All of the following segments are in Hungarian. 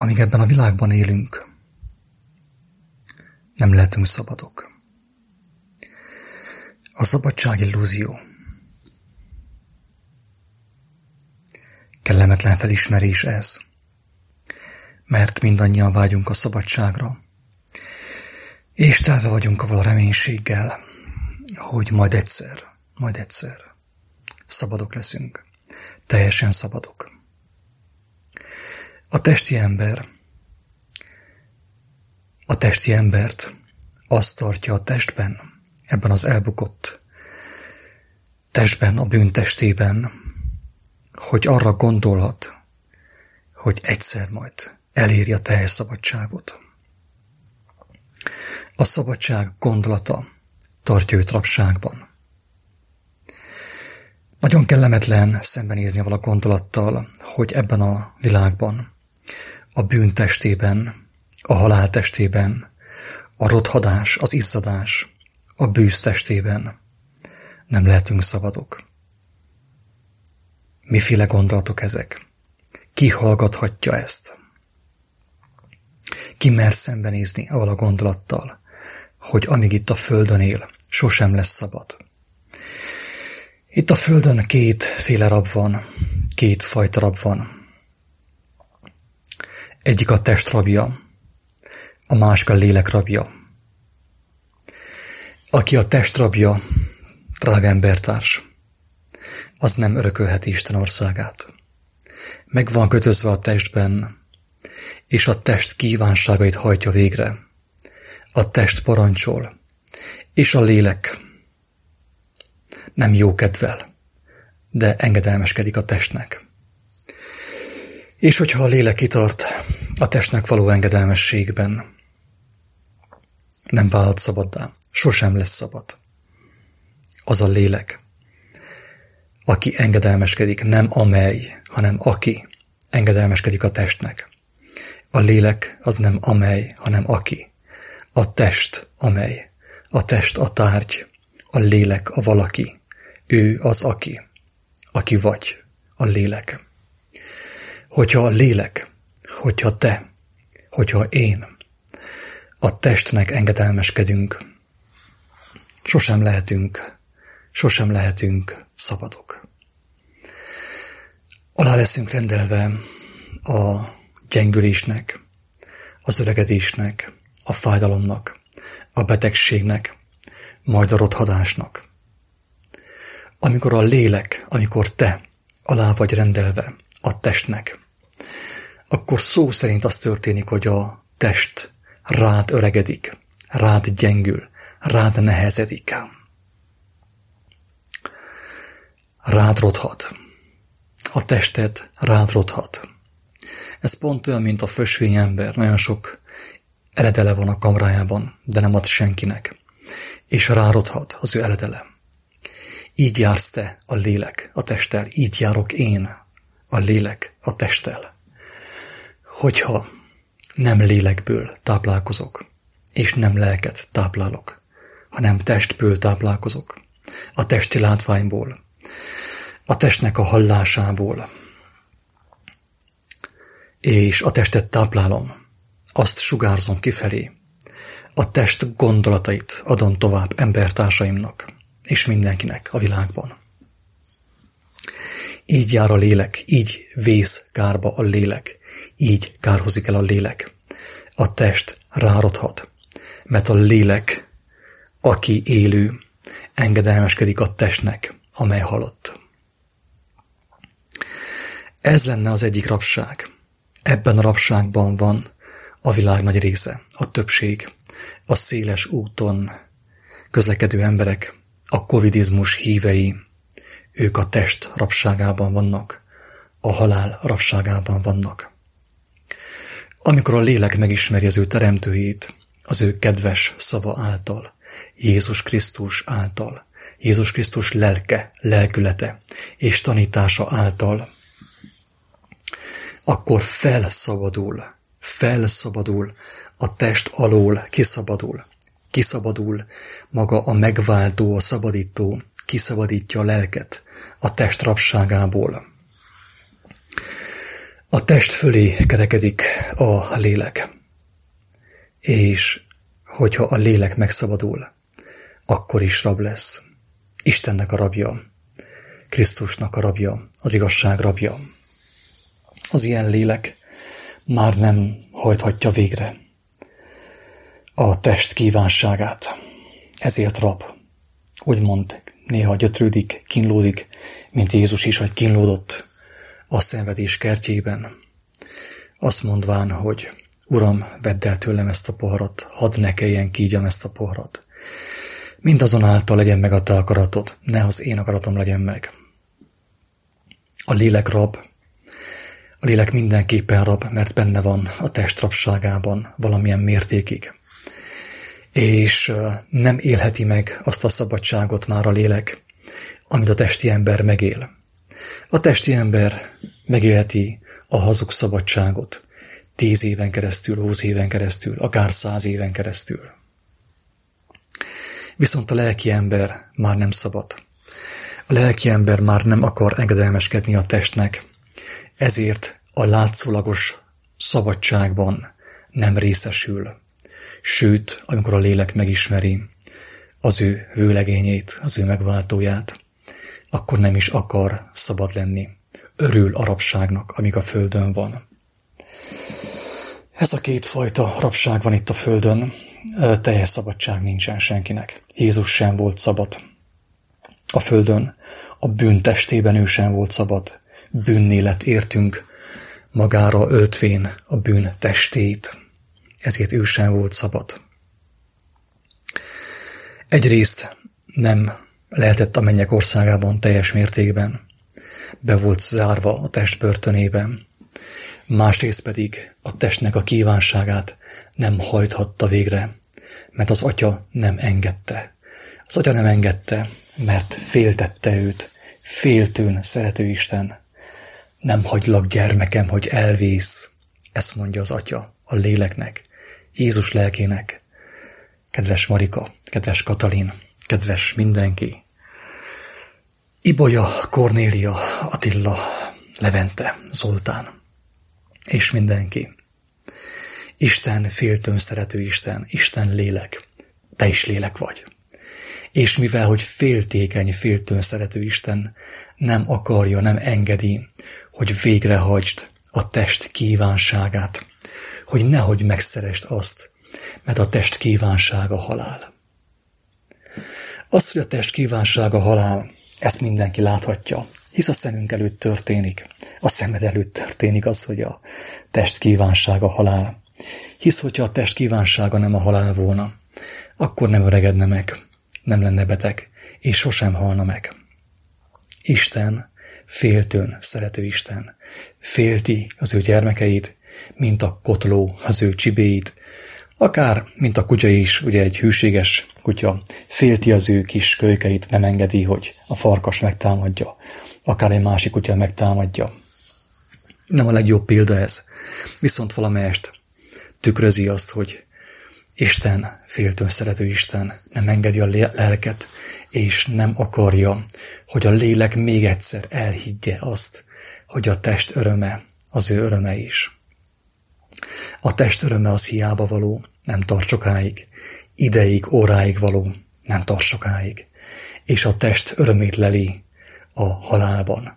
Amíg ebben a világban élünk, nem lehetünk szabadok. A szabadság illúzió. Kellemetlen felismerés ez, mert mindannyian vágyunk a szabadságra, és telve vagyunk avval a reménységgel, hogy majd egyszer szabadok leszünk, teljesen szabadok. A testi embert azt tartja a testben, ebben az elbukott testben, a bűntestében, hogy arra gondolhat, hogy egyszer majd eléri a teljes szabadságot. A szabadság gondolata tartja őt rabságban. Nagyon kellemetlen szembenézni avval a gondolattal, hogy ebben a világban, a bűntestében, a haláltestében, a rothadás, az izzadás, a bűz testében nem lehetünk szabadok. Miféle gondolatok ezek? Ki hallgathatja ezt? Ki mer szembenézni avval a gondolattal, hogy amíg itt a földön él, sosem lesz szabad? Itt a földön kétféle rab van, két fajta rab van. Egyik a test rabja, a másik a lélek rabja. Aki a test rabja, drága embertárs, az nem örökölheti Isten országát. Meg van kötözve a testben, és a test kívánságait hajtja végre. A test parancsol, és a lélek nem jókedvel, de engedelmeskedik a testnek. És hogyha a lélek kitart a testnek való engedelmességben, nem válhat szabaddá, sosem lesz szabad. Az a lélek, aki engedelmeskedik, nem amely, hanem aki engedelmeskedik a testnek. A lélek az nem amely, hanem aki. A test amely. A test a tárgy. A lélek a valaki. Ő az aki. Aki vagy. A lélek. Hogyha a lélek, hogyha te, hogyha én a testnek engedelmeskedünk, sosem lehetünk szabadok. Alá leszünk rendelve a gyengülésnek, az öregedésnek, a fájdalomnak, a betegségnek, majd a rothadásnak. Amikor a lélek, amikor te alá vagy rendelve a testnek, akkor szó szerint az történik, hogy a test rád öregedik, rád gyengül, rád nehezedik. Rád rothat. A tested rád rothat. Ez pont olyan, mint a fösvényember. Nagyon sok eledele van a kamrájában, de nem ad senkinek. És rárothat az ő eledele. Így jársz te, a lélek, a testtel. Így járok én, a lélek, a testtel. Hogyha nem lélekből táplálkozok, és nem lelket táplálok, hanem testből táplálkozok, a testi látványból, a testnek a hallásából, és a testet táplálom, azt sugárzom kifelé, a test gondolatait adom tovább embertársaimnak, és mindenkinek a világban. Így jár a lélek, így vész kárba a lélek, így kárhozik el a lélek. A test rárothat, mert a lélek, aki élő, engedelmeskedik a testnek, amely halott. Ez lenne az egyik rabság. Ebben a rabságban van a világ nagy része, a többség, a széles úton közlekedő emberek, a covidizmus hívei, ők a test rabságában vannak, a halál rabságában vannak. Amikor a lélek megismeri az ő teremtőjét, az ő kedves szava által, Jézus Krisztus által, Jézus Krisztus lelke, lelkülete és tanítása által, akkor felszabadul a test alól, kiszabadul maga a megváltó, a szabadító, kiszabadítja a lelket a test rabságából. A test fölé kerekedik a lélek, és hogyha a lélek megszabadul, akkor is rab lesz. Istennek a rabja, Krisztusnak a rabja, az igazság rabja. Az ilyen lélek már nem hajthatja végre a test kívánságát. Ezért rab, úgymond néha gyötrődik, kínlódik, mint Jézus is, hogy kínlódott a szenvedés kertjében. Azt mondván, hogy Uram, vedd el tőlem ezt a poharat, hadd ne kelljen kígyam ezt a poharat. Mindazonáltal legyen meg a te akaratod, ne az én akaratom legyen meg. A lélek rab, a lélek mindenképpen rab, mert benne van a test rabságában valamilyen mértékig. És nem élheti meg azt a szabadságot már a lélek, amit a testi ember megél. A testi ember megélheti a hazug szabadságot 10 éven keresztül, 20 éven keresztül, akár 100 éven keresztül. Viszont a lelki ember már nem szabad. A lelki ember már nem akar engedelmeskedni a testnek, ezért a látszólagos szabadságban nem részesül. Sőt, amikor a lélek megismeri az ő vőlegényét, az ő megváltóját, akkor nem is akar szabad lenni. Örül a rabságnak, amíg a földön van. Ez a kétfajta rabság van itt a földön, teljes szabadság nincsen senkinek. Jézus sem volt szabad a földön, a bűn testében ő sem volt szabad. Bűnné lett értünk, magára öltvén a bűn testét, ezért ő sem volt szabad. Egyrészt nem lehetett a mennyek országában teljes mértékben, be volt zárva a test börtönében, másrészt pedig a testnek a kívánságát nem hajthatta végre, mert az Atya nem engedte. Az Atya nem engedte, mert féltette őt, féltőn szerető Isten. Nem hagylak, gyermekem, hogy elvész, ezt mondja az Atya a léleknek, Jézus lelkének. Kedves Marika, kedves Katalin, kedves mindenki, Ibolya, Kornélia, Attila, Levente, Zoltán, és mindenki. Isten féltőn szerető Isten, Isten lélek, te is lélek vagy. És mivel, hogy féltékeny, féltőn szerető Isten nem akarja, nem engedi, hogy végrehajtsd a test kívánságát, hogy nehogy megszeresd azt, mert a test kívánsága halál. Az, hogy a test kívánsága halál, ezt mindenki láthatja, hisz a szemünk előtt történik, a szemed előtt történik az, hogy a test kívánsága halál. Hisz, hogyha a test kívánsága nem a halál volna, akkor nem öregedne meg, nem lenne beteg, és sosem halna meg. Isten, féltőn szerető Isten, félti az ő gyermekeit, mint a kotló az ő csibéit, akár, mint a kutya is, ugye egy hűséges kutya, félti az ő kis kölykeit, nem engedi, hogy a farkas megtámadja, akár egy másik kutya megtámadja. Nem a legjobb példa ez, viszont valamelyest tükrözi azt, hogy Isten, féltőn szerető Isten nem engedi a lelket, és nem akarja, hogy a lélek még egyszer elhiggye azt, hogy a test öröme az ő öröme is. A test öröme az hiába való, nem tart sokáig, ideig, óráig való, nem tart sokáig, és a test örömét leli a halálban,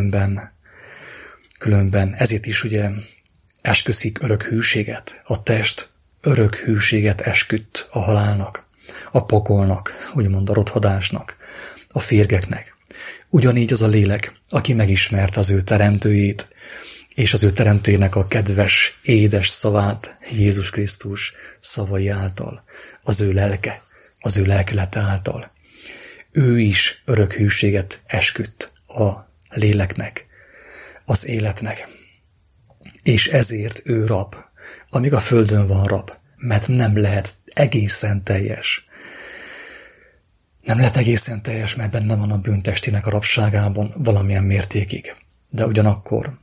különben ezért is ugye esküszik örök hűséget, a test örök hűséget esküdt a halálnak, a pokolnak, úgymond a rothadásnak, a férgeknek. Ugyanígy az a lélek, aki megismerte az ő teremtőjét, és az ő teremtőjének a kedves, édes szavát Jézus Krisztus szavai által, az ő lelke, az ő lelkülete által. Ő is örök hűséget esküdt a léleknek, az életnek. És ezért ő rab, amíg a földön van rab, mert nem lehet egészen teljes. Nem lehet egészen teljes, mert benne van a bűntestinek a rabságában valamilyen mértékig. De ugyanakkor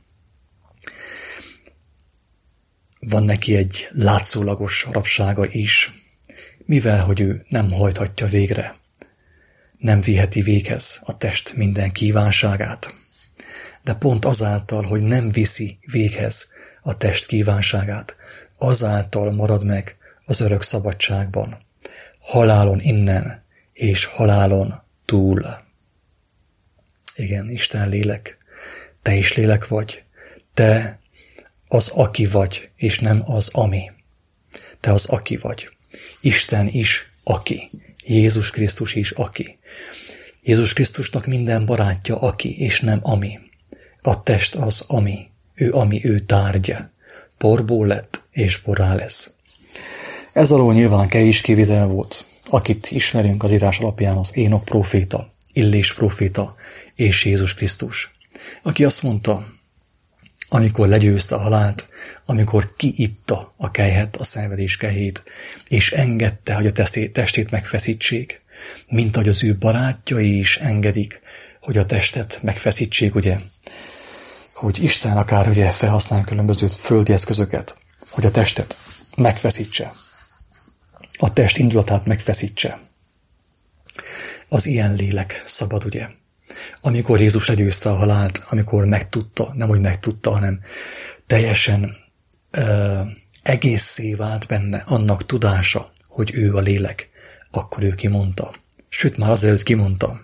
van neki egy látszólagos rabsága is, mivel hogy ő nem hajthatja végre, nem viheti véghez a test minden kívánságát. de pont azáltal, hogy nem viszi véghez a test kívánságát, azáltal marad meg az örök szabadságban, halálon innen és halálon túl. Igen, Isten lélek, te is lélek vagy, te az aki vagy, és nem az ami. Te az aki vagy. Isten is aki. Jézus Krisztus is aki. Jézus Krisztusnak minden barátja aki, és nem ami. A test az ami, ő tárgya. Porból lett, és porrá lesz. Ez alól nyilván kevés kivétel volt, akit ismerünk az írás alapján, az Énok próféta, Illés próféta és Jézus Krisztus, aki azt mondta, amikor legyőzte a halált, amikor kiitta a kelyhet, a szenvedés kelyhét, és engedte, hogy a testét megfeszítsék, mint ahogy az ő barátjai is engedik, hogy a testet megfeszítsék, ugye, hogy Isten akár ugye felhasznál különböző földi eszközöket, hogy a testet megfeszítse, a test indulatát megfeszítse. Az ilyen lélek szabad, ugye? Amikor Jézus legyőzte a halált, amikor megtudta, nem hogy megtudta, hanem teljesen egészé vált benne annak tudása, hogy ő a lélek, akkor ő kimondta. Sőt, már azelőtt kimondta,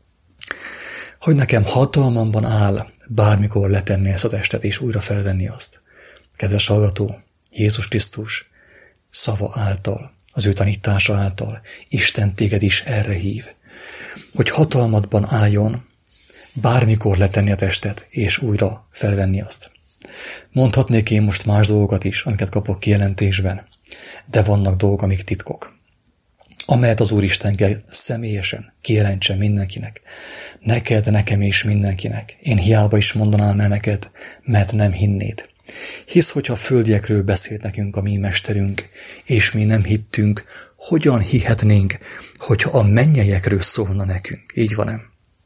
hogy nekem hatalmamban áll bármikor letenni ezt a testet, és újra felvenni azt. Kedves hallgató, Jézus Krisztus szava által, az ő tanítása által Isten téged is erre hív, hogy hatalmadban álljon bármikor letenni a testet, és újra felvenni azt. Mondhatnék én most más dolgokat is, amiket kapok kijelentésben, de vannak dolgok, amik titkok, amelyet az Úristen kell személyesen kijelentsen mindenkinek. Neked, nekem és mindenkinek. Én hiába is mondanám el neked, mert nem hinnéd. Hisz, hogyha földiekről beszélt nekünk a mi mesterünk, és mi nem hittünk, hogyan hihetnénk, hogyha a mennyeiekről szólna nekünk? Így van-e?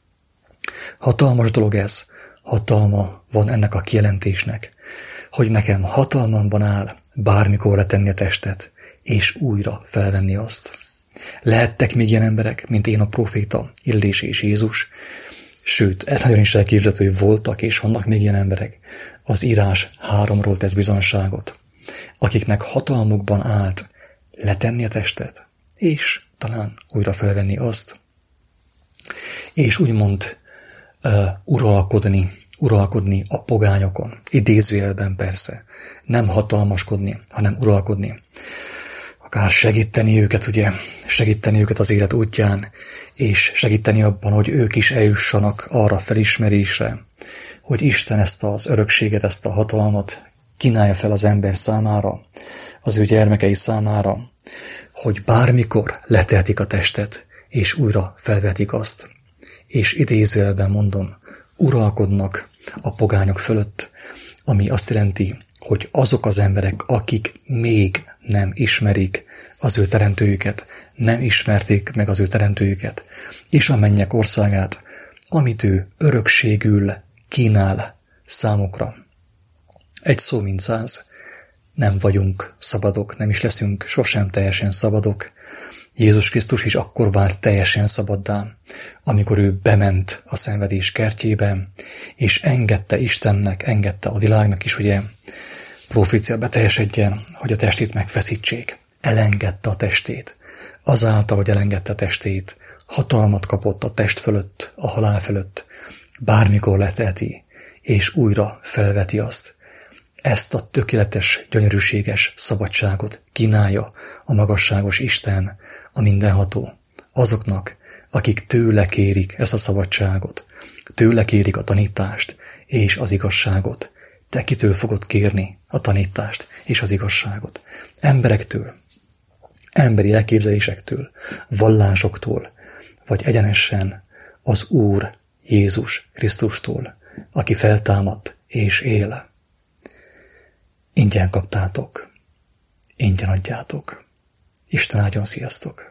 Hatalmas dolog ez, hatalma van ennek a kijelentésnek, hogy nekem hatalmamban áll bármikor letenni a testet, és újra felvenni azt. Lehettek még ilyen emberek, mint én a próféta, Illés és Jézus, sőt, nagyon is elképzelhető, hogy voltak és vannak még ilyen emberek. Az írás 3-ról tesz bizonyságot, akiknek hatalmukban állt letenni a testet, és talán újra felvenni azt, és úgymond uralkodni a pogányokon, idézőjelben persze, nem hatalmaskodni, hanem uralkodni. Akár segíteni őket, ugye, segíteni őket az élet útján, és segíteni abban, hogy ők is eljussanak arra felismerésre, hogy Isten ezt az örökséget, ezt a hatalmat kínálja fel az ember számára, az ő gyermekei számára, hogy bármikor letehetik a testet, és újra felvetik azt. És idézőjelben mondom, uralkodnak a pogányok fölött, ami azt jelenti, hogy azok az emberek, akik még nem ismerik az ő teremtőjüket, nem ismerték meg az ő teremtőjüket, és a mennyek országát, amit ő örökségül kínál számukra. Egy szó mint 100, nem vagyunk szabadok, nem is leszünk sosem teljesen szabadok. Jézus Krisztus is akkor vált teljesen szabaddá, amikor ő bement a szenvedés kertjébe, és engedte Istennek, engedte a világnak is, ugye, profécia beteljesedjen, hogy a testét megfeszítsék. Elengedte a testét. Azáltal, hogy elengedte a testét, hatalmat kapott a test fölött, a halál fölött, bármikor leteheti, és újra felveti azt. Ezt a tökéletes, gyönyörűséges szabadságot kínálja a magasságos Isten, a mindenható, azoknak, akik tőle kérik ezt a szabadságot, tőle kérik a tanítást és az igazságot. Te kitől fogod kérni a tanítást és az igazságot? Emberektől, emberi elképzelésektől, vallásoktól, vagy egyenesen az Úr Jézus Krisztustól, aki feltámadt és él. Ingyen kaptátok, ingyen adjátok. Isten áldjon, sziasztok!